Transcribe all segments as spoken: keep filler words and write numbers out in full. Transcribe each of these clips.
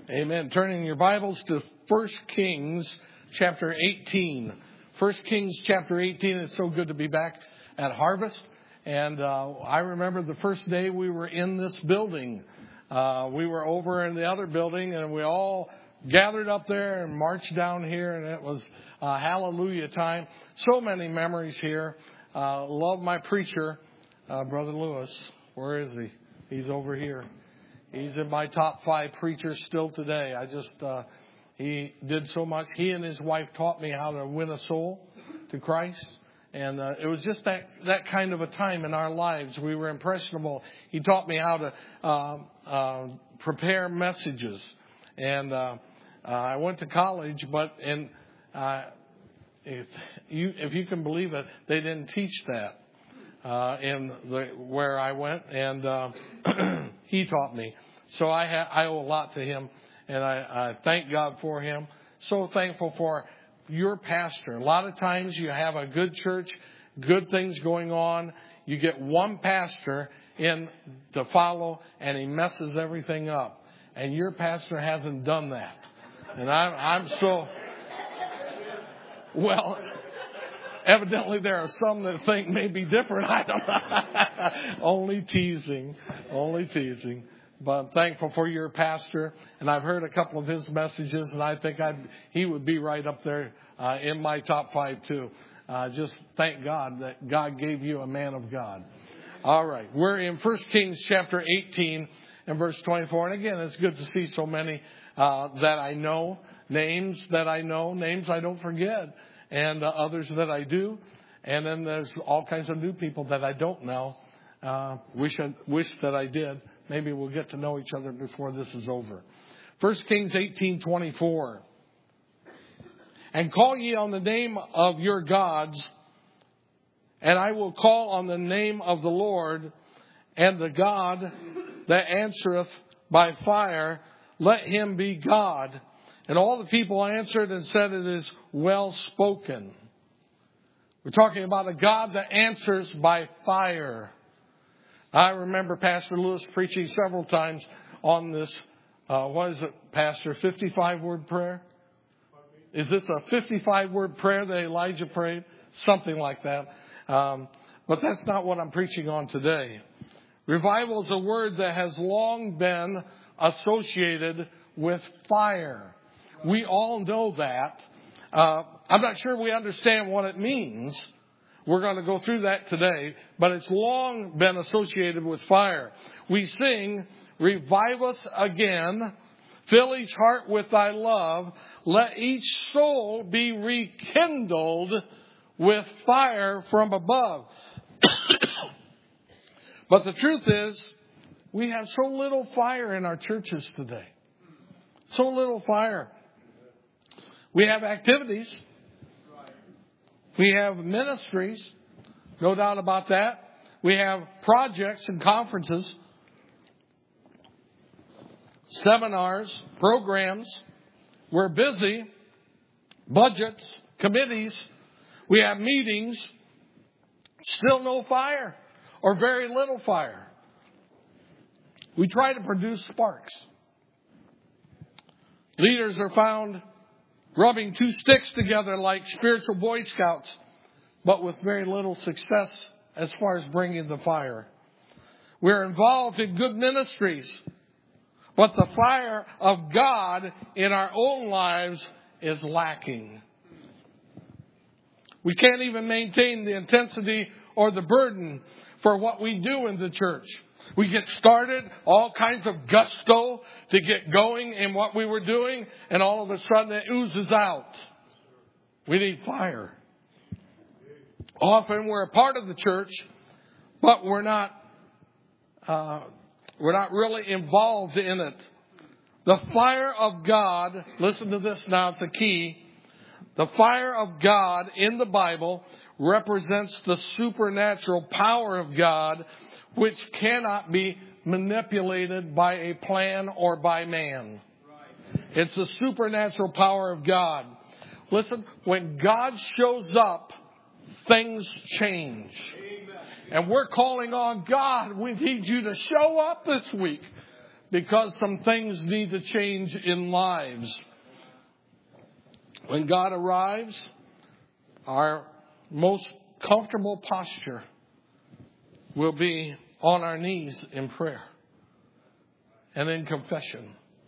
Amen. Turning your Bibles to First Kings chapter eighteen. First Kings chapter eighteen. It's so good to be back at Harvest. And uh, I remember the first day we were in this building. Uh, we were over in the other building, and we all gathered up there and marched down here, and it was uh, hallelujah time. So many memories here. Uh, love my preacher, uh, Brother Lewis. Where is he? He's over here. He's in my top five preachers still today. I just, uh, he did so much. He and his wife taught me how to win a soul to Christ. And uh, it was just that, that kind of a time in our lives. We were impressionable. He taught me how to uh, uh, prepare messages. And uh, uh, I went to college, but in, uh, if you if you can believe it, they didn't teach that uh, in the where I went. And uh, he taught me. So I, ha- I owe a lot to him, and I, I thank God for him. So thankful for your pastor. A lot of times you have a good church, good things going on. You get one pastor in to follow, and he messes everything up. And your pastor hasn't done that. And I'm, I'm so, well, evidently there are some that think maybe different. I don't know. Only teasing. Only teasing. But I'm thankful for your pastor, and I've heard a couple of his messages, and I think I'd, he would be right up there uh, in my top five too. Uh, just thank God that God gave you a man of God. All right, we're in First Kings chapter eighteen and verse twenty-four, and again, it's good to see so many uh, that I know, names that I know, names I don't forget, and uh, others that I do, and then there's all kinds of new people that I don't know. Uh, wish I, wish that I did. Maybe we'll get to know each other before this is over. First Kings eighteen twenty-four. And call ye on the name of your gods, and I will call on the name of the Lord, and the God that answereth by fire, let him be God. And all the people answered and said, it is well spoken. We're talking about a God that answers by fire. I remember Pastor Lewis preaching several times on this, uh, what is it, Pastor, fifty-five word prayer? Is this a fifty-five word prayer that Elijah prayed? Something like that. Um, but that's not what I'm preaching on today. Revival is a word that has long been associated with fire. We all know that. Uh, I'm not sure we understand what it means. We're going to go through that today, but it's long been associated with fire. We sing, revive us again, fill each heart with thy love, let each soul be rekindled with fire from above. But the truth is, we have so little fire in our churches today. So little fire. We have activities. We have ministries, no doubt about that. We have projects and conferences, seminars, programs. We're busy, budgets, committees. We have meetings. Still no fire, or very little fire. We try to produce sparks. Leaders are found rubbing two sticks together like spiritual Boy Scouts, but with very little success as far as bringing the fire. We're involved in good ministries, but the fire of God in our own lives is lacking. We can't even maintain the intensity or the burden for what we do in the church. We get started, all kinds of gusto to get going in what we were doing, and all of a sudden it oozes out. We need fire. Often we're a part of the church, but we're not uh, we're not really involved in it. The fire of God, listen to this now, it's the key. The fire of God in the Bible represents the supernatural power of God, which cannot be manipulated by a plan or by man. It's the supernatural power of God. Listen, when God shows up, things change. And we're calling on God. We need you to show up this week. because some things need to change in lives. When God arrives, our most comfortable posture will be on our knees in prayer and in confession.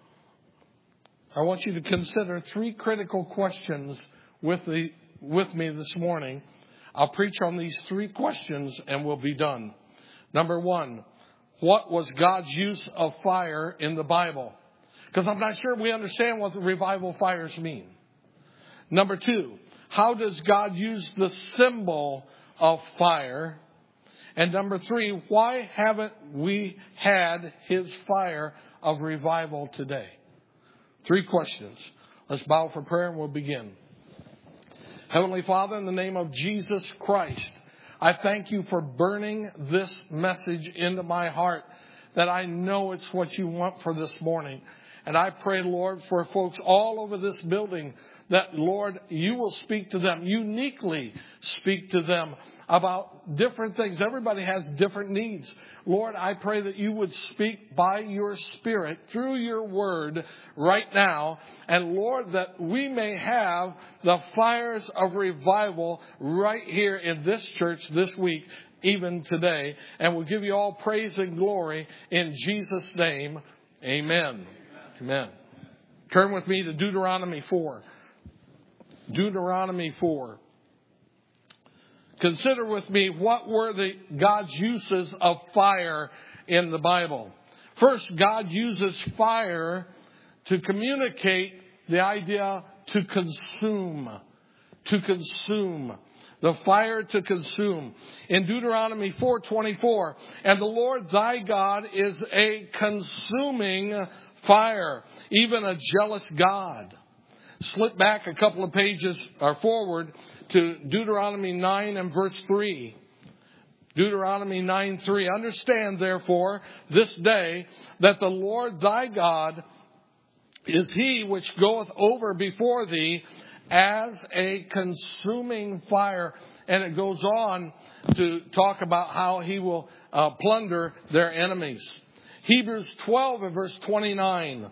I want you to consider three critical questions with the with me this morning. I'll preach on these three questions and we'll be done. Number one, what was God's use of fire in the Bible? Because I'm not sure we understand what the revival fires mean. Number two, how does God use the symbol of fire? And number three, why haven't we had His fire of revival today? Three questions. Let's bow for prayer and we'll begin. Heavenly Father, in the name of Jesus Christ, I thank you for burning this message into my heart, that I know it's what you want for this morning. And I pray, Lord, for folks all over this building, that, Lord, you will speak to them, uniquely speak to them about different things. Everybody has different needs. Lord, I pray that you would speak by your Spirit through your word right now. And Lord, that we may have the fires of revival right here in this church this week, even today. And we'll give you all praise and glory in Jesus' name. Amen. Amen. Turn with me to Deuteronomy four. Deuteronomy four. Consider with me, what were the God's uses of fire in the Bible? First, God uses fire to communicate the idea to consume. To consume. The fire to consume. In Deuteronomy four twenty-four, and the Lord thy God is a consuming fire, even a jealous God. Slip back a couple of pages or forward to Deuteronomy nine and verse three. Deuteronomy nine three. Understand, therefore, this day that the Lord thy God is He which goeth over before thee as a consuming fire. And it goes on to talk about how He will uh, plunder their enemies. Hebrews twelve and verse twenty-nine.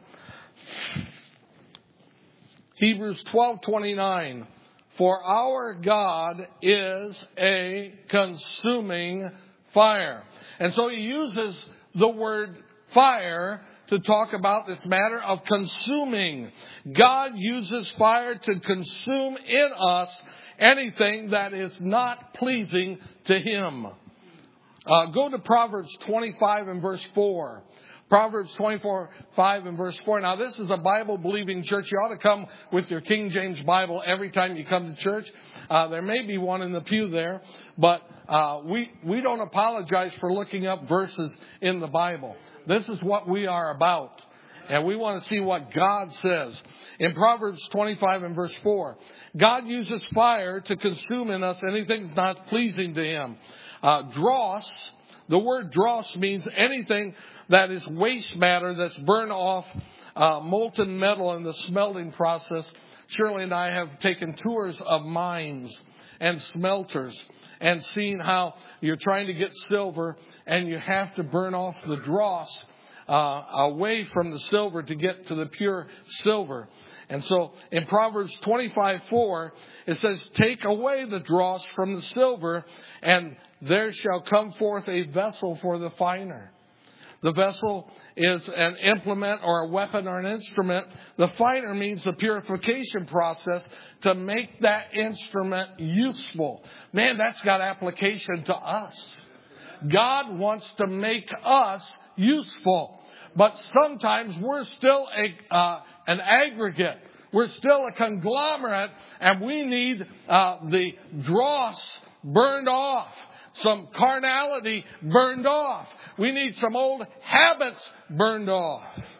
Hebrews twelve twenty-nine. For our God is a consuming fire. And so he uses the word fire to talk about this matter of consuming. God uses fire to consume in us anything that is not pleasing to Him. Uh, go to Proverbs twenty-five and verse four. Proverbs twenty-four, five and verse four. Now, this is a Bible-believing church. You ought to come with your King James Bible every time you come to church. Uh, there may be one in the pew there, but uh, we we don't apologize for looking up verses in the Bible. This is what we are about, and we want to see what God says. In Proverbs twenty-five and verse four, God uses fire to consume in us anything that's not pleasing to Him. Uh, dross, the word dross means anything that is waste matter that's burned off uh, molten metal in the smelting process. Shirley and I have taken tours of mines and smelters and seen how you're trying to get silver and you have to burn off the dross uh, away from the silver to get to the pure silver. And so in Proverbs twenty-five four, it says, take away the dross from the silver, and there shall come forth a vessel for the finer. The vessel is an implement or a weapon or an instrument. The finer means the purification process to make that instrument useful. Man, that's got application to us. God wants to make us useful. But sometimes we're still a, uh, an aggregate. We're still a conglomerate, and we need uh, the dross burned off. Some carnality burned off. We need some old habits burned off.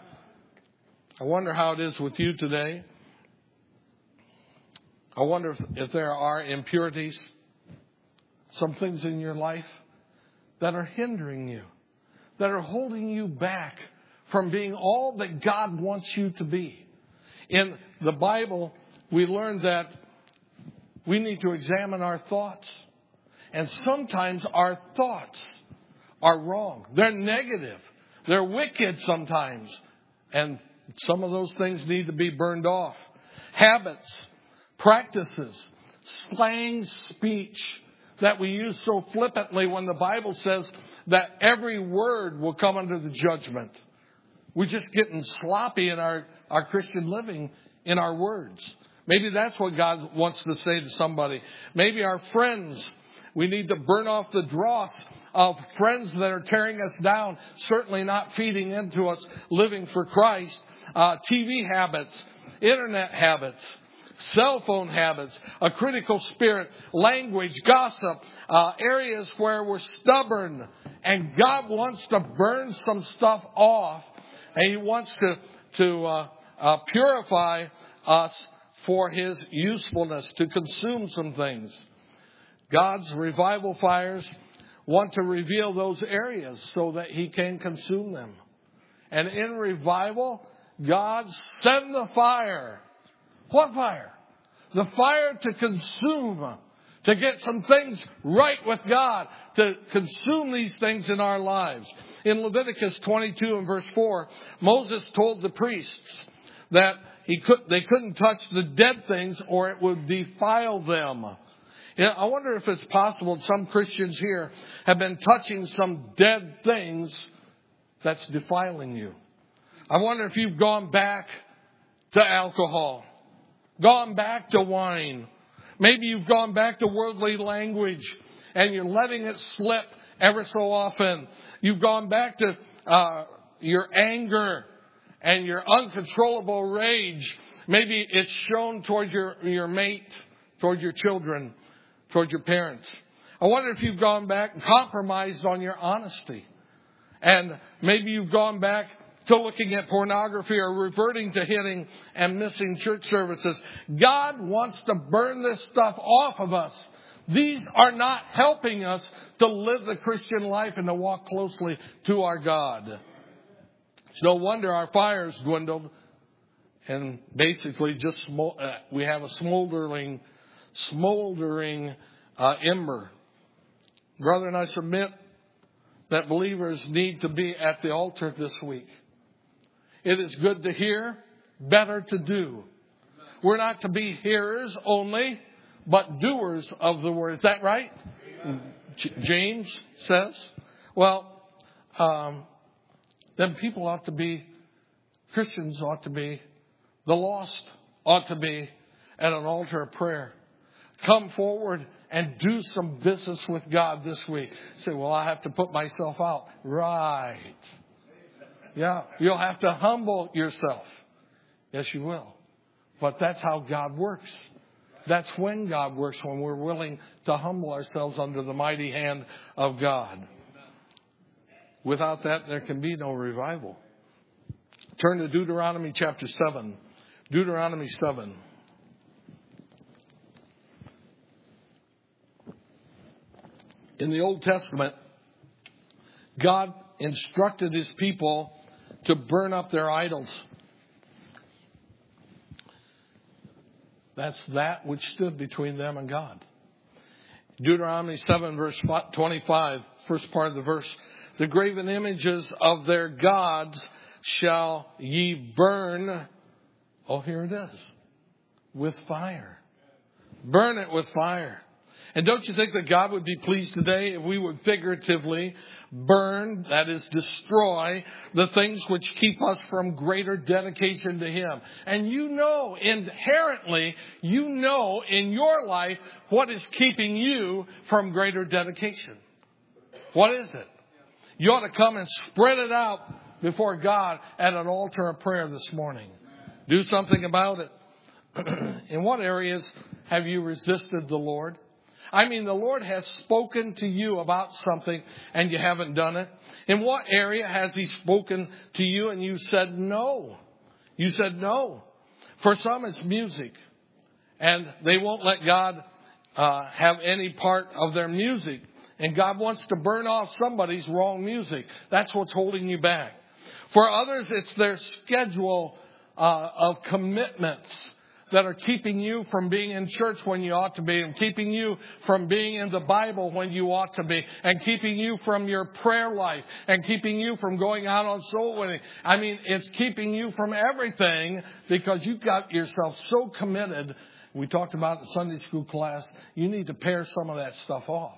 I wonder how it is with you today. I wonder if, if there are impurities, some things in your life that are hindering you, that are holding you back from being all that God wants you to be. In the Bible, we learn that we need to examine our thoughts. And sometimes our thoughts are wrong. They're negative. They're wicked sometimes. And some of those things need to be burned off. Habits, practices, slang speech that we use so flippantly when the Bible says that every word will come under the judgment. We're just getting droppy in our, our Christian living in our words. Maybe that's what God wants to say to somebody. Maybe our friends, we need to burn off the dross of friends that are tearing us down, certainly not feeding into us, living for Christ. Uh, T V habits, internet habits, cell phone habits, a critical spirit, language, gossip, uh, areas where we're stubborn. And God wants to burn some stuff off. And He wants to, to uh, uh, purify us for His usefulness, to consume some things. God's revival fires want to reveal those areas so that He can consume them. And in revival, God send the fire. What fire? The fire to consume, to get some things right with God, to consume these things in our lives. In Leviticus twenty-two and verse four, Moses told the priests that he could, they couldn't touch the dead things or it would defile them. Yeah, I wonder if it's possible some Christians here have been touching some dead things that's defiling you. I wonder if you've gone back to alcohol, gone back to wine. Maybe you've gone back to worldly language and you're letting it slip ever so often. You've gone back to uh, your anger and your uncontrollable rage. Maybe it's shown toward your, your mate, toward your children, toward your parents. I wonder if you've gone back and compromised on your honesty. And maybe you've gone back to looking at pornography or reverting to hitting and missing church services. God wants to burn this stuff off of us. These are not helping us to live the Christian life and to walk closely to our God. It's no wonder our fire's dwindled and basically just smol- uh, we have a smoldering, smoldering uh, ember. Brethren, I submit that believers need to be at the altar this week. It is good to hear, better to do. We're not to be hearers only, but doers of the word. Is that right? J- James says. Well, um, then people ought to be, Christians ought to be, the lost ought to be at an altar of prayer. Come forward and do some business with God this week. Say, well, I have to put myself out. Right. Yeah, you'll have to humble yourself. Yes, you will. But that's how God works. That's when God works, when we're willing to humble ourselves under the mighty hand of God. Without that, there can be no revival. Turn to Deuteronomy chapter seven. Deuteronomy seven. In the Old Testament, God instructed His people to burn up their idols. That's that which stood between them and God. Deuteronomy seven verse twenty-five, first part of the verse. The graven images of their gods shall ye burn. Oh, here it is. With fire. Burn it with fire. And don't you think that God would be pleased today if we would figuratively burn, that is destroy, the things which keep us from greater dedication to Him? And you know, inherently, you know in your life what is keeping you from greater dedication. What is it? You ought to come and spread it out before God at an altar of prayer this morning. Do something about it. In what areas have you resisted the Lord? I mean, the Lord has spoken to you about something and you haven't done it. In what area has He spoken to you and you said no? You said no. For some, it's music. And they won't let God uh, have any part of their music. And God wants to burn off somebody's wrong music. That's what's holding you back. For others, it's their schedule uh, of commitments that are keeping you from being in church when you ought to be, and keeping you from being in the Bible when you ought to be, and keeping you from your prayer life, and keeping you from going out on soul winning. I mean, it's keeping you from everything because you've got yourself so committed. We talked about in Sunday school class, you need to pare some of that stuff off.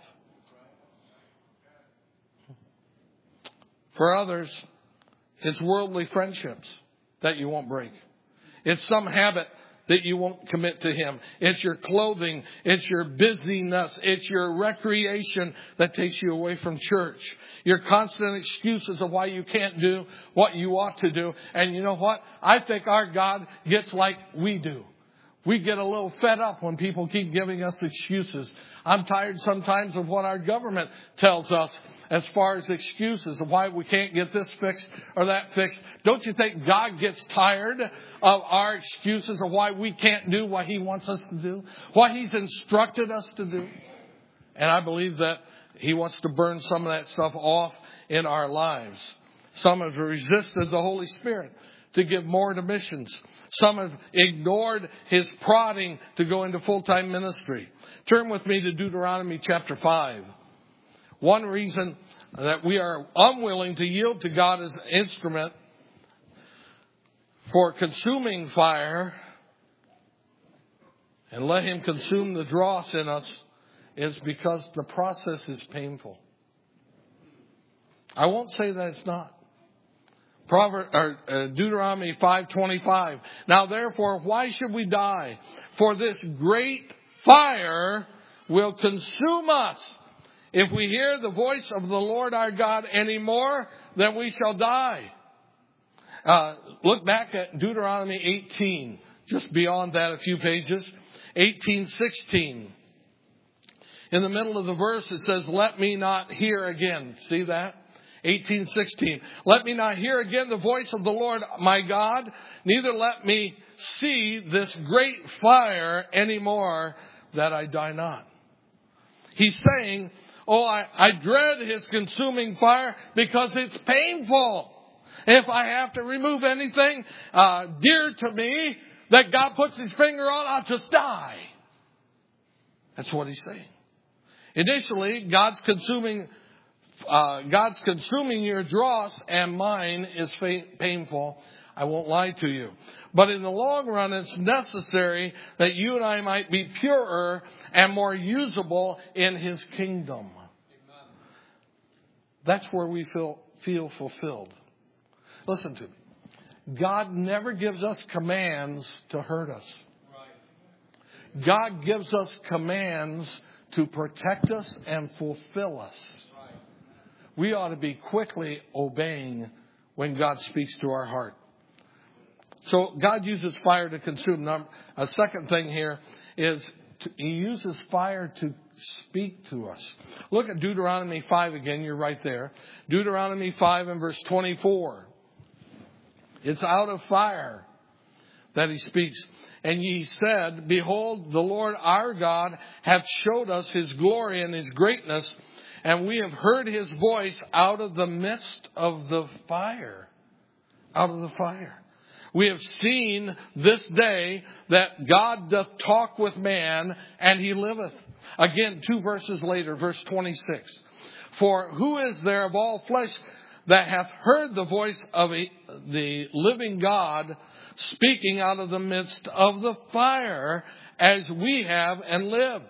For others, it's worldly friendships that you won't break. It's some habit that you won't commit to Him. It's your clothing. It's your busyness. It's your recreation that takes you away from church. Your constant excuses of why you can't do what you ought to do. And you know what? I think our God gets like we do. We get a little fed up when people keep giving us excuses. I'm tired sometimes of what our government tells us as far as excuses of why we can't get this fixed or that fixed. Don't you think God gets tired of our excuses of why we can't do what He wants us to do? What He's instructed us to do? And I believe that He wants to burn some of that stuff off in our lives. Some have resisted the Holy Spirit to give more to missions. Some have ignored His prodding to go into full-time ministry. Turn with me to Deuteronomy chapter five. One reason that we are unwilling to yield to God as an instrument for consuming fire and let Him consume the dross in us is because the process is painful. I won't say that it's not. Proverbs, or, uh, Deuteronomy five twenty-five. Now therefore, why should we die? For this great fire will consume us. If we hear the voice of the Lord our God any more, then we shall die. Uh, look back at Deuteronomy eighteen. Just beyond that, a few pages. eighteen sixteen. In the middle of the verse, it says, let me not hear again. See that? eighteen sixteen. Let me not hear again the voice of the Lord my God, neither let me see this great fire anymore, that I die not. He's saying, oh, I, I dread His consuming fire because it's painful. If I have to remove anything uh, dear to me that God puts His finger on, I'll just die. That's what He's saying. Initially, God's consuming Uh, God's consuming your dross, and mine is fa- painful. I won't lie to you. But in the long run, it's necessary that you and I might be purer and more usable in His kingdom. Amen. That's where we feel, feel fulfilled. Listen to me. God never gives us commands to hurt us. Right. God gives us commands to protect us and fulfill us. We ought to be quickly obeying when God speaks to our heart. So God uses fire to consume. Now, a second thing here is to, He uses fire to speak to us. Look at Deuteronomy five again. You're right there. Deuteronomy five and verse twenty-four. It's out of fire that He speaks. And ye said, behold, the Lord our God hath showed us His glory and His greatness, and we have heard His voice out of the midst of the fire. Out of the fire. We have seen this day that God doth talk with man, and He liveth. Again, two verses later, verse twenty-six. For who is there of all flesh that hath heard the voice of a, the living God speaking out of the midst of the fire, as we have and lived?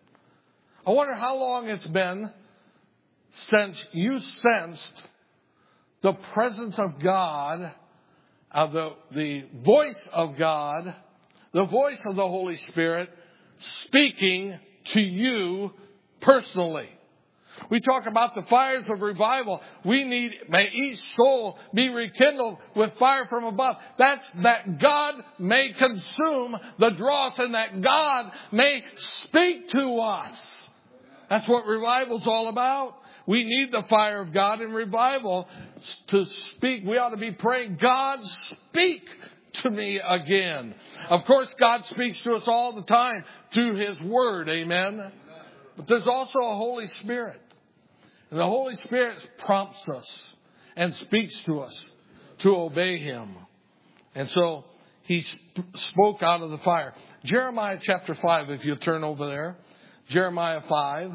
I wonder how long it's been since you sensed the presence of God, uh, the, the voice of God, the voice of the Holy Spirit speaking to you personally. We talk about the fires of revival. We need, may each soul be rekindled with fire from above. That's that God may consume the dross and that God may speak to us. That's what revival's all about. We need the fire of God in revival to speak. We ought to be praying, God, speak to me again. Of course, God speaks to us all the time through His Word. Amen. But there's also a Holy Spirit. And the Holy Spirit prompts us and speaks to us to obey Him. And so he sp- spoke out of the fire. Jeremiah chapter five, if you'll turn over there. Jeremiah five.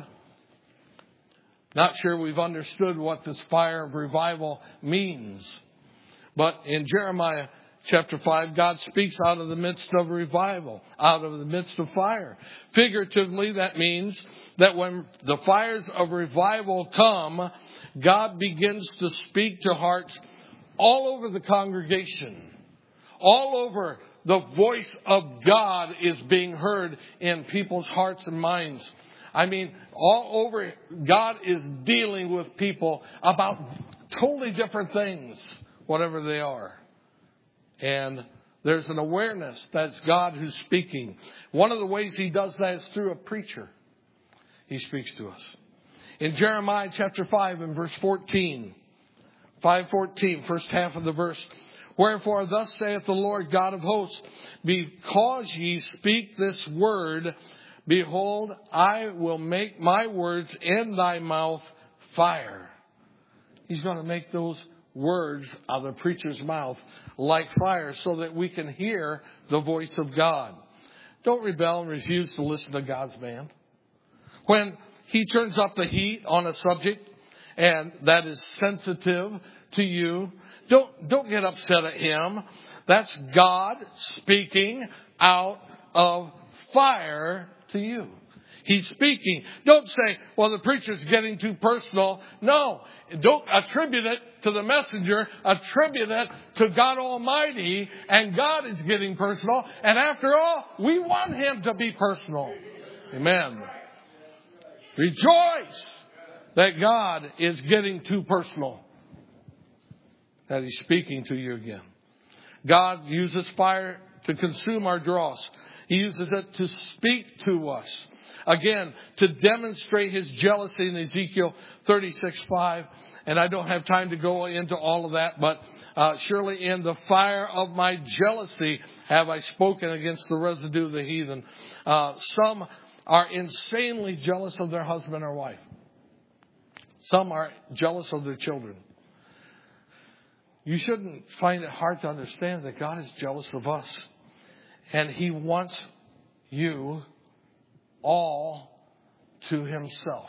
Not sure we've understood what this fire of revival means. But in Jeremiah chapter five, God speaks out of the midst of revival, out of the midst of fire. Figuratively, that means that when the fires of revival come, God begins to speak to hearts all over the congregation. All over, the voice of God is being heard in people's hearts and minds. I mean, all over, God is dealing with people about totally different things, whatever they are. And there's an awareness that it's God who's speaking. One of the ways he does that is through a preacher. He speaks to us. In Jeremiah chapter five and verse fourteen, five fourteen, first half of the verse, wherefore thus saith the Lord God of hosts, because ye speak this word, behold, I will make my words in thy mouth fire. He's going to make those words out of the preacher's mouth like fire so that we can hear the voice of God. Don't rebel and refuse to listen to God's man. When he turns up the heat on a subject and that is sensitive to you, don't, don't get upset at him. That's God speaking out of fire to you. He's speaking. Don't say, well, the preacher's getting too personal. No, don't attribute it to the messenger. Attribute it to God Almighty. And God is getting personal. And after all, we want him to be personal. Amen. Rejoice that God is getting too personal. That he's speaking to you again. God uses fire to consume our dross. He uses it to speak to us. Again, to demonstrate his jealousy in Ezekiel thirty-six five. And I don't have time to go into all of that, but uh, surely in the fire of my jealousy have I spoken against the residue of the heathen. Uh, some are insanely jealous of their husband or wife. Some are jealous of their children. You shouldn't find it hard to understand that God is jealous of us. And he wants you all to himself.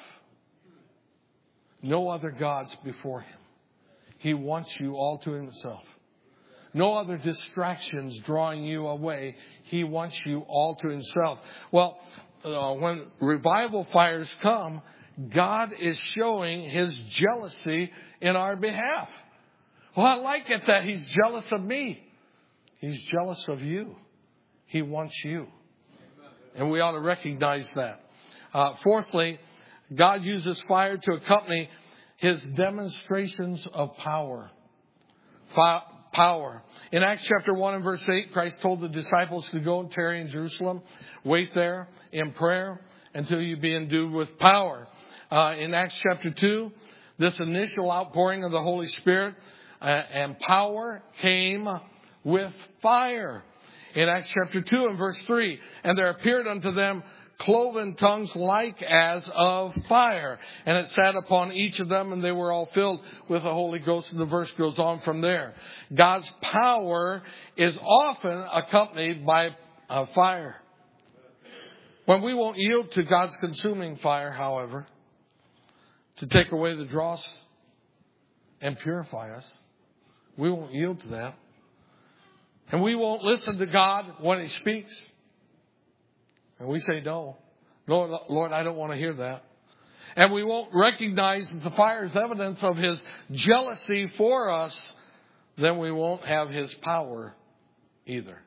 No other gods before him. He wants you all to himself. No other distractions drawing you away. He wants you all to himself. Well, uh, when revival fires come, God is showing his jealousy in our behalf. Well, I like it that he's jealous of me. He's jealous of you. He wants you. And we ought to recognize that. Uh, fourthly, God uses fire to accompany his demonstrations of power. Fi- power. In Acts chapter one and verse eight, Christ told the disciples to go and tarry in Jerusalem. Wait there in prayer until you be endued with power. Uh, in Acts chapter two, this initial outpouring of the Holy Spirit uh, and power came with fire. In Acts chapter two and verse three, and there appeared unto them cloven tongues like as of fire. And it sat upon each of them, and they were all filled with the Holy Ghost. And the verse goes on from there. God's power is often accompanied by a fire. When we won't yield to God's consuming fire, however, to take away the dross and purify us, we won't yield to that. And we won't listen to God when he speaks. And we say, no. Lord, Lord, I don't want to hear that. And we won't recognize that the fire is evidence of his jealousy for us. Then we won't have his power either.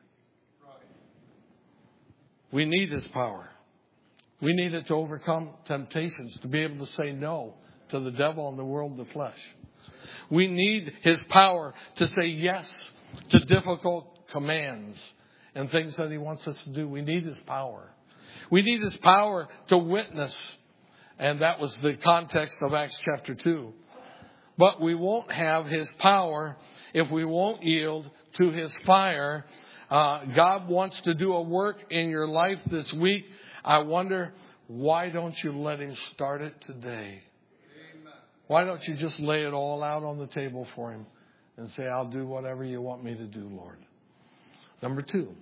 We need his power. We need it to overcome temptations, to be able to say no to the devil and the world of the flesh. We need his power to say yes to difficult commands and things that he wants us to do. We need his power. We need his power to witness. And that was the context of Acts chapter two. But we won't have his power if we won't yield to his fire. Uh, God wants to do a work in your life this week. I wonder, why don't you let him start it today? Why don't you just lay it all out on the table for him and say, I'll do whatever you want me to do, Lord. Number two,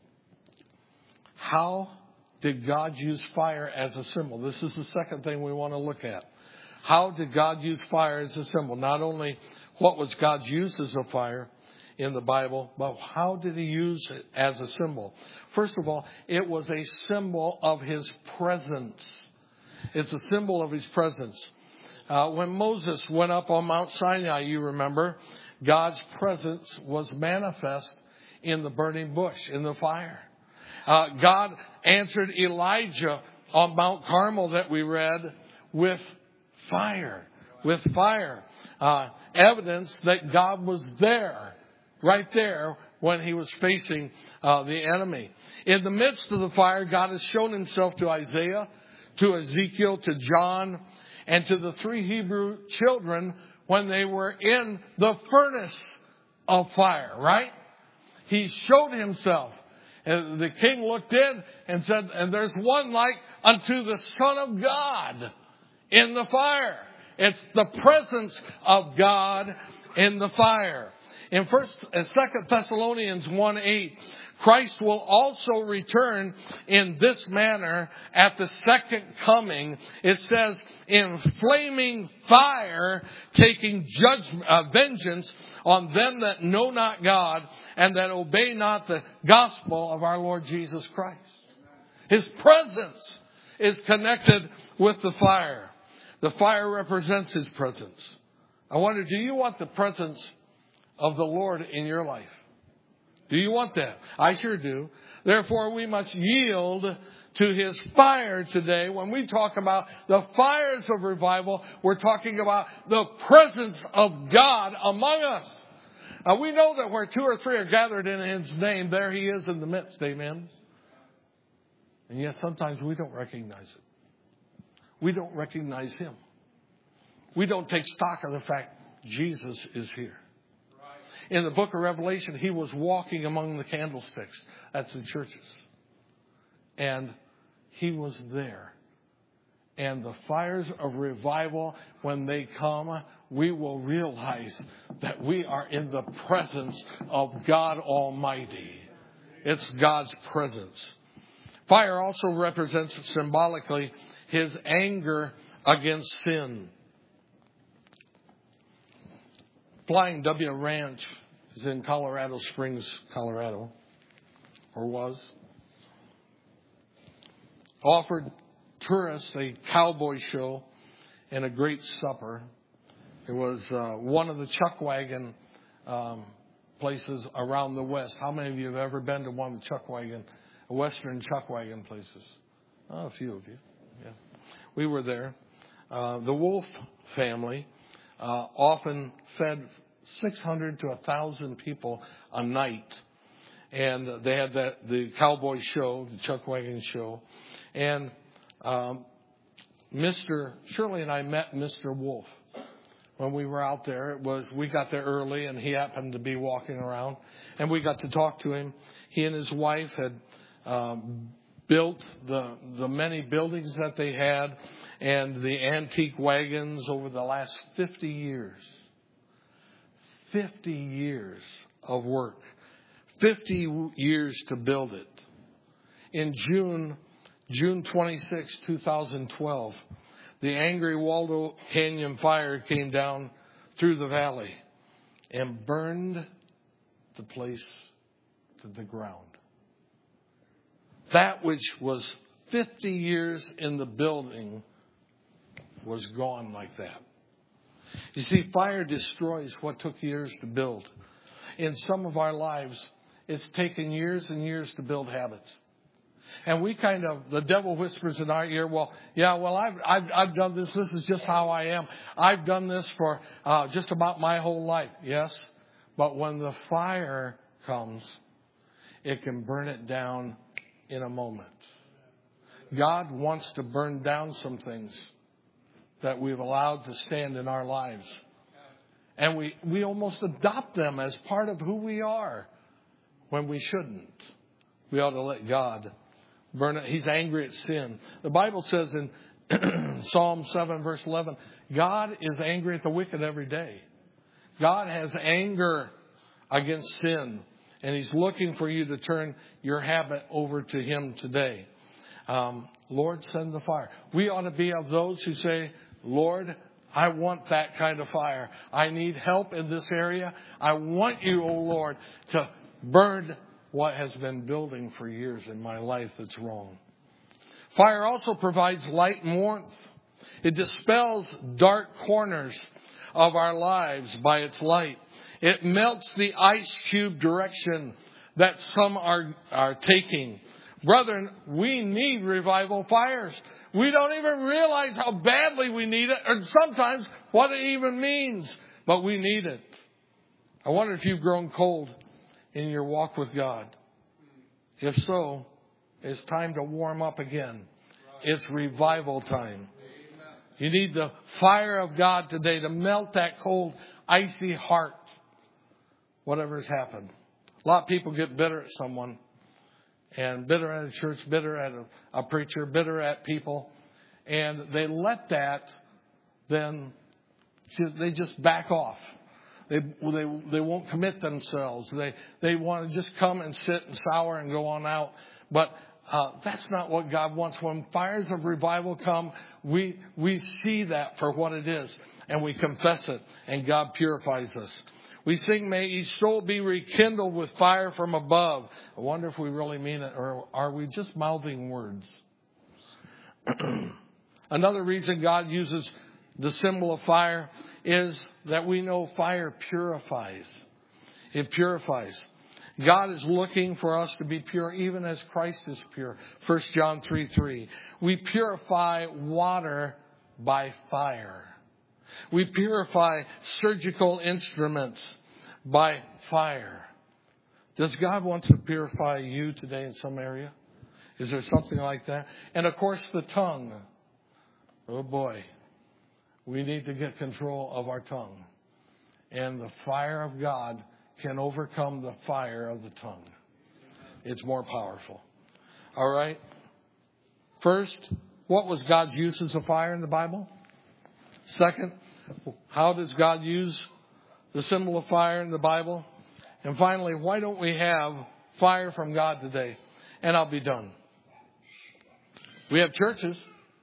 how did God use fire as a symbol? This is the second thing we want to look at. How did God use fire as a symbol? Not only what was God's uses of fire in the Bible, but how did he use it as a symbol? First of all, it was a symbol of his presence. It's a symbol of his presence. Uh, when Moses went up on Mount Sinai, you remember, God's presence was manifest in the burning bush, in the fire. Uh, God answered Elijah on Mount Carmel that we read with fire, with fire. Uh, evidence that God was there, right there, when he was facing uh, the enemy. In the midst of the fire, God has shown himself to Isaiah, to Ezekiel, to John, and to the three Hebrew children when they were in the furnace of fire, right? He showed himself. And the king looked in and said, and there's one like unto the Son of God in the fire. It's the presence of God in the fire. In First and Second Thessalonians one eight, Christ will also return in this manner at the second coming. It says, in flaming fire, taking judgment, uh, vengeance on them that know not God and that obey not the gospel of our Lord Jesus Christ. His presence is connected with the fire. The fire represents his presence. I wonder, do you want the presence of the Lord in your life? Do you want that? I sure do. Therefore, we must yield to his fire today. When we talk about the fires of revival, we're talking about the presence of God among us. Now, we know that where two or three are gathered in his name, there he is in the midst. Amen. And yet sometimes we don't recognize it. We don't recognize him. We don't take stock of the fact Jesus is here. In the book of Revelation, he was walking among the candlesticks. That's the churches. And he was there. And the fires of revival, when they come, we will realize that we are in the presence of God Almighty. It's God's presence. Fire also represents symbolically his anger against sin. Flying W Ranch is in Colorado Springs, Colorado, or was. Offered tourists a cowboy show and a great supper. It was uh, one of the chuck wagon um, places around the West. How many of you have ever been to one of the chuck wagon, Western chuck wagon places? Oh, a few of you. Yeah, we were there. Uh, the Wolf family uh, often fed six hundred to one thousand people a night. And they had that the cowboy show, the chuck wagon show. And um, Mister Shirley and I met Mister Wolf when we were out there. It was we got there early, and he happened to be walking around, and we got to talk to him. He and his wife had um, built the the many buildings that they had and the antique wagons over the last fifty years. fifty years of work. fifty years to build it. In June, June twenty-sixth, twenty twelve, the angry Waldo Canyon fire came down through the valley and burned the place to the ground. That which was fifty years in the building was gone like that. You see, fire destroys what took years to build. In some of our lives, it's taken years and years to build habits. And we kind of, the devil whispers in our ear, well, yeah, well, I've, I've, I've done this. This is just how I am. I've done this for uh, just about my whole life. Yes, but when the fire comes, it can burn it down in a moment. God wants to burn down some things that we've allowed to stand in our lives. And we, we almost adopt them as part of who we are when we shouldn't. We ought to let God burn it. He's angry at sin. The Bible says in Psalm seven, verse eleven, God is angry at the wicked every day. God has anger against sin. And He's looking for you to turn your habit over to Him today. Um, Lord, send the fire. We ought to be of those who say, Lord, I want that kind of fire. I need help in this area. I want you, O Lord, to burn what has been building for years in my life that's wrong. Fire also provides light and warmth. It dispels dark corners of our lives by its light. It melts the ice cube direction that some are, are taking. Brethren, we need revival fires. We don't even realize how badly we need it, or sometimes what it even means, but we need it. I wonder if you've grown cold in your walk with God. If so, it's time to warm up again. It's revival time. You need the fire of God today to melt that cold, icy heart. Whatever's happened. A lot of people get bitter at someone. And bitter at a church, bitter at a, a preacher, bitter at people. And they let that, then they just back off. They they they won't commit themselves. They they want to just come and sit and sour and go on out. But uh, that's not what God wants. When fires of revival come, we we see that for what it is, and we confess it, and God purifies us. We sing, may each soul be rekindled with fire from above. I wonder if we really mean it, or are we just mouthing words? Another reason God uses the symbol of fire is that we know fire purifies. It purifies. God is looking for us to be pure even as Christ is pure. First John three three. We purify water by fire. We purify surgical instruments by fire. Does God want to purify you today in some area? Is there something like that? And of course the tongue. Oh boy. We need to get control of our tongue. And the fire of God can overcome the fire of the tongue. It's more powerful. All right. First, what was God's uses of fire in the Bible? Second, how does God use the symbol of fire in the Bible? And finally, why don't we have fire from God today? And I'll be done. We have churches.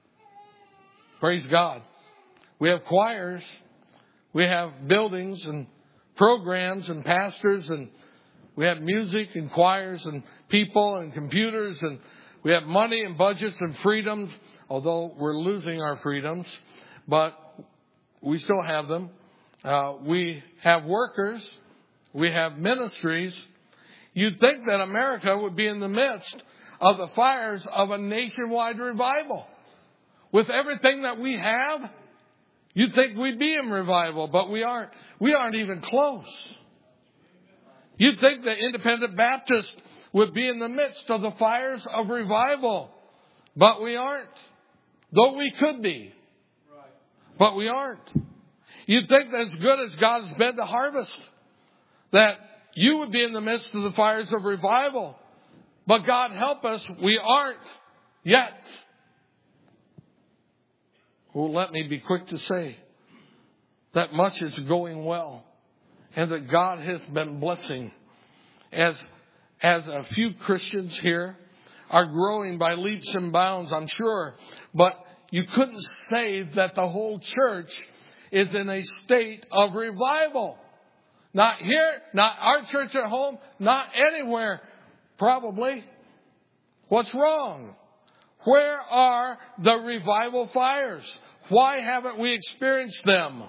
Praise God. We have choirs. We have buildings and programs and pastors, and we have music and choirs and people and computers, and we have money and budgets and freedoms, although we're losing our freedoms, but we still have them. Uh, we have workers. We have ministries. You'd think that America would be in the midst of the fires of a nationwide revival. With everything that we have, you'd think we'd be in revival, but we aren't. We aren't even close. You'd think the Independent Baptist would be in the midst of the fires of revival, but we aren't. Though we could be, but we aren't. You'd think that as good as God has been to harvest, that you would be in the midst of the fires of revival. But God help us, we aren't yet. Well, let me be quick to say that much is going well and that God has been blessing. As, as a few Christians here are growing by leaps and bounds, I'm sure, but you couldn't say that the whole church is in a state of revival. Not here, not our church at home, not anywhere, probably. What's wrong? Where are the revival fires? Why haven't we experienced them?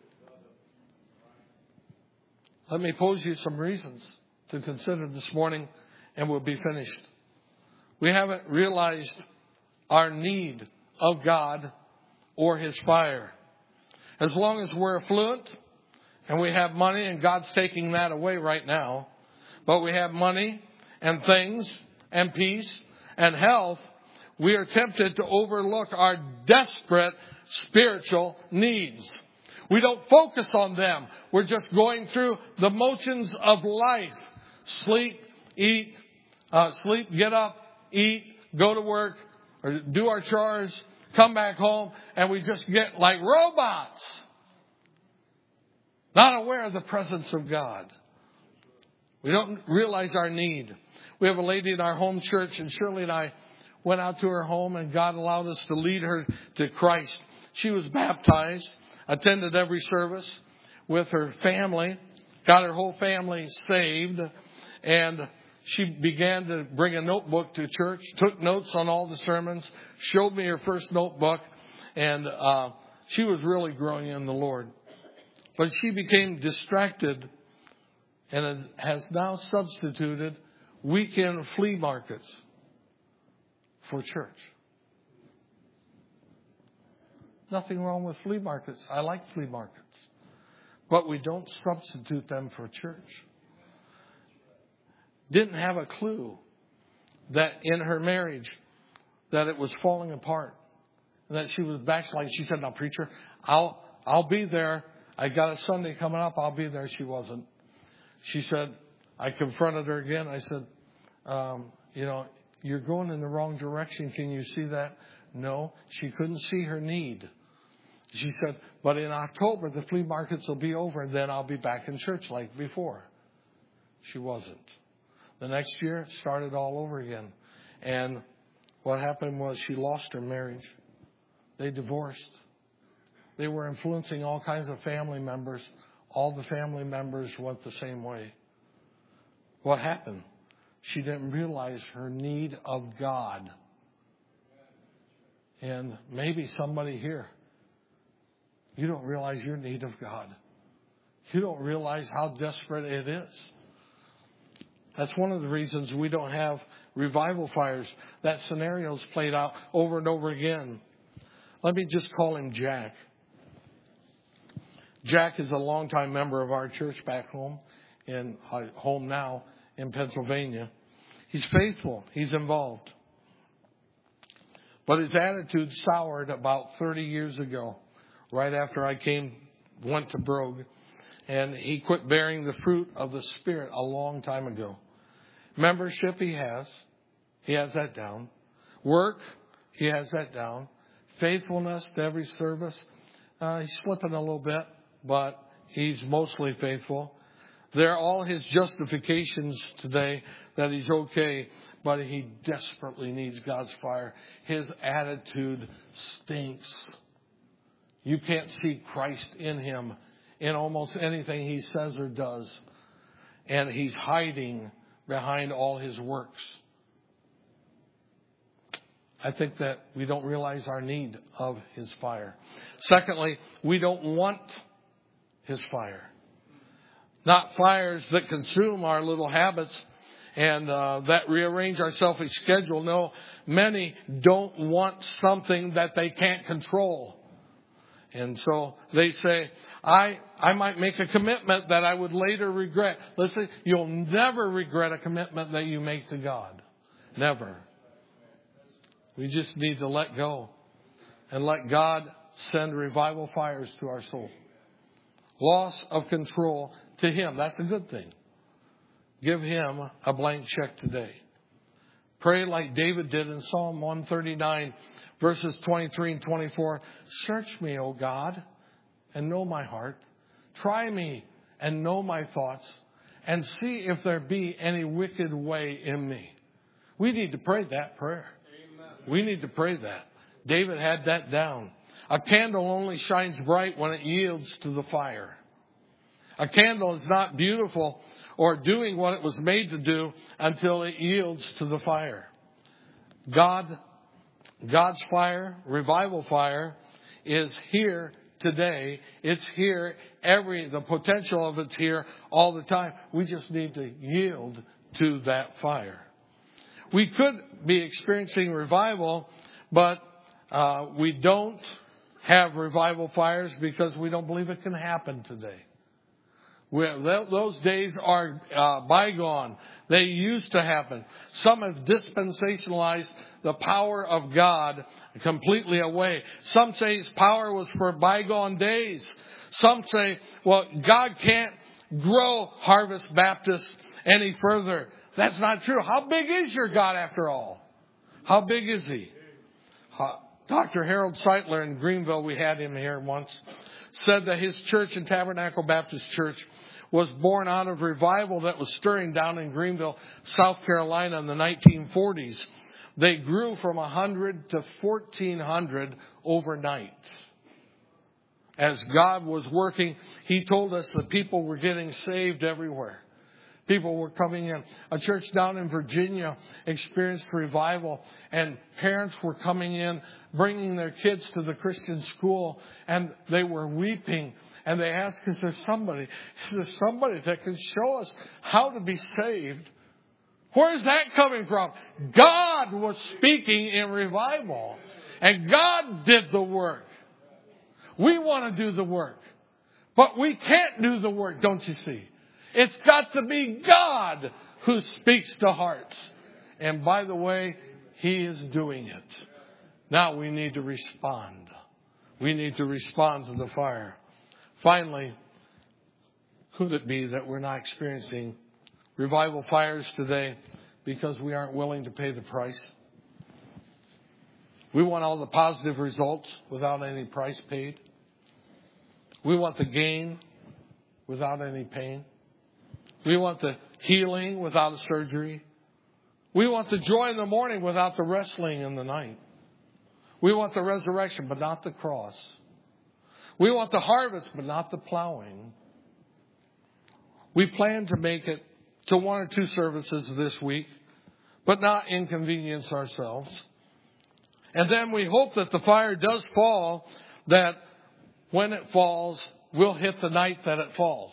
Let me pose you some reasons to consider this morning, and we'll be finished. We haven't realized our need of God or His fire. As long as we're affluent and we have money, and God's taking that away right now, but we have money and things and peace and health, we are tempted to overlook our desperate spiritual needs. We don't focus on them. We're just going through the motions of life. Sleep, eat, uh, sleep, get up, eat, go to work, or do our chores, come back home, and we just get like robots. Not aware of the presence of God. We don't realize our need. We have a lady in our home church, and Shirley and I went out to her home, and God allowed us to lead her to Christ. She was baptized, attended every service with her family, got her whole family saved, and she began to bring a notebook to church, took notes on all the sermons, showed me her first notebook, and uh, she was really growing in the Lord. But she became distracted and has now substituted weekend flea markets for church. Nothing wrong with flea markets. I like flea markets. But we don't substitute them for church. Didn't have a clue that in her marriage that it was falling apart. And that she was backsliding. She said, now preacher, I'll, I'll be there. I got a Sunday coming up. I'll be there. She wasn't. She said, I confronted her again. I said, um, you know, you're going in the wrong direction. Can you see that? No, she couldn't see her need. She said, but in October, the flea markets will be over and then I'll be back in church like before. She wasn't. The next year, it started all over again. And what happened was she lost her marriage. They divorced. They were influencing all kinds of family members. All the family members went the same way. What happened? She didn't realize her need of God. And maybe somebody here, you don't realize your need of God. You don't realize how desperate it is. That's one of the reasons we don't have revival fires. That scenario's played out over and over again. Let me just call him Jack. Jack is a longtime member of our church back home, in home now in Pennsylvania. He's faithful. He's involved. But his attitude soured about thirty years ago, right after I came, went to Brogue. And he quit bearing the fruit of the Spirit a long time ago. Membership, he has. He has that down. Work, he has that down. Faithfulness to every service, uh, he's slipping a little bit, but he's mostly faithful. They're all his justifications today that he's okay, but he desperately needs God's fire. His attitude stinks. You can't see Christ in him in almost anything he says or does. And he's hiding behind all his works. I think that we don't realize our need of his fire. Secondly, we don't want his fire. Not fires that consume our little habits and uh, that rearrange our selfish schedule. No, many don't want something that they can't control. And so they say, I I might make a commitment that I would later regret. Listen, you'll never regret a commitment that you make to God. Never. We just need to let go and let God send revival fires to our soul. Loss of control to him. That's a good thing. Give him a blank check today. Pray like David did in Psalm one thirty-nine, verses twenty-three and twenty-four. Search me, O God, and know my heart. Try me and know my thoughts, and see if there be any wicked way in me. We need to pray that prayer. Amen. We need to pray that. David had that down. A candle only shines bright when it yields to the fire. A candle is not beautiful or doing what it was made to do until it yields to the fire. God, God's fire, revival fire, is here today. It's here every, the potential of it's here all the time. We just need to yield to that fire. We could be experiencing revival, but uh, we don't have revival fires because we don't believe it can happen today. We're, those days are uh, bygone. They used to happen. Some have dispensationalized the power of God completely away. Some say his power was for bygone days. Some say, well, God can't grow Harvest Baptist any further. That's not true. How big is your God after all? How big is he? Doctor Harold Seitler in Greenville, we had him here once, said that his church in Tabernacle Baptist Church was born out of revival that was stirring down in Greenville, South Carolina in the nineteen forties. They grew from one hundred to fourteen hundred overnight. As God was working, He told us that people were getting saved everywhere. People were coming in. A church down in Virginia experienced revival, and parents were coming in, bringing their kids to the Christian school, and they were weeping. And they asked, is there somebody, is there somebody that can show us how to be saved? Where is that coming from? God was speaking in revival, and God did the work. We want to do the work, but we can't do the work, don't you see? It's got to be God who speaks to hearts. And by the way, He is doing it. Now we need to respond. We need to respond to the fire. Finally, could it be that we're not experiencing revival fires today because we aren't willing to pay the price? We want all the positive results without any price paid. We want the gain without any pain. We want the healing without a surgery. We want the joy in the morning without the wrestling in the night. We want the resurrection, but not the cross. We want the harvest, but not the plowing. We plan to make it to one or two services this week, but not inconvenience ourselves. And then we hope that the fire does fall, that when it falls, we'll hit the night that it falls.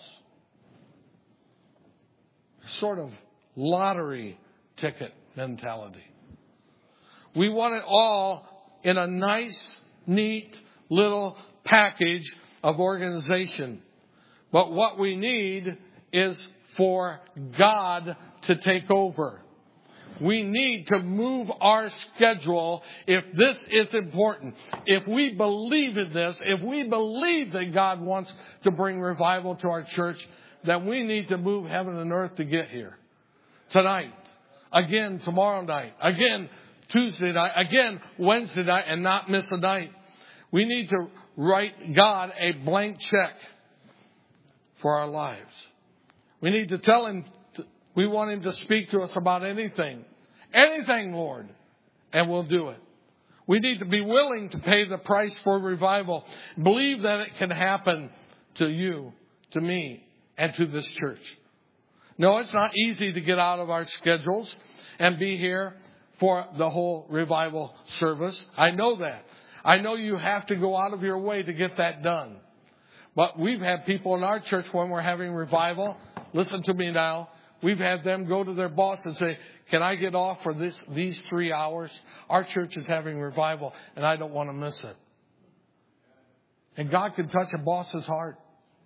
Sort of lottery ticket mentality. We want it all in a nice, neat little package of organization. But what we need is for God to take over. We need to move our schedule if this is important. If we believe in this, if we believe that God wants to bring revival to our church, then we need to move heaven and earth to get here. Tonight, again tomorrow night, again Tuesday night, again Wednesday night, and not miss a night. We need to write God a blank check for our lives. We need to tell Him we want Him to speak to us about anything. Anything, Lord. And we'll do it. We need to be willing to pay the price for revival. Believe that it can happen to you, to me, and to this church. No, it's not easy to get out of our schedules and be here for the whole revival service. I know that. I know you have to go out of your way to get that done. But we've had people in our church when we're having revival, listen to me now, we've had them go to their boss and say, can I get off for this these three hours? Our church is having revival and I don't want to miss it. And God can touch a boss's heart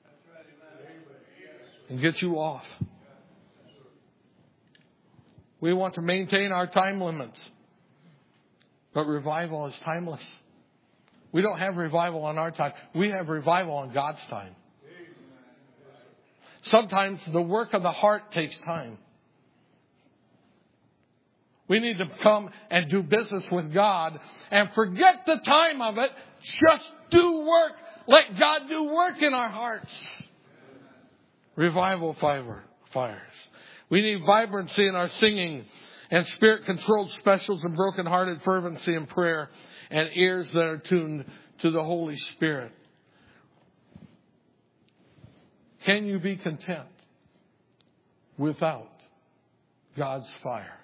and get you off. We want to maintain our time limits. But revival is timeless. We don't have revival on our time. We have revival on God's time. Sometimes the work of the heart takes time. We need to come and do business with God and forget the time of it. Just do work. Let God do work in our hearts. Revival fire, fires. We need vibrancy in our singing and spirit-controlled specials and broken-hearted fervency in prayer and ears that are tuned to the Holy Spirit. Can you be content without God's fire?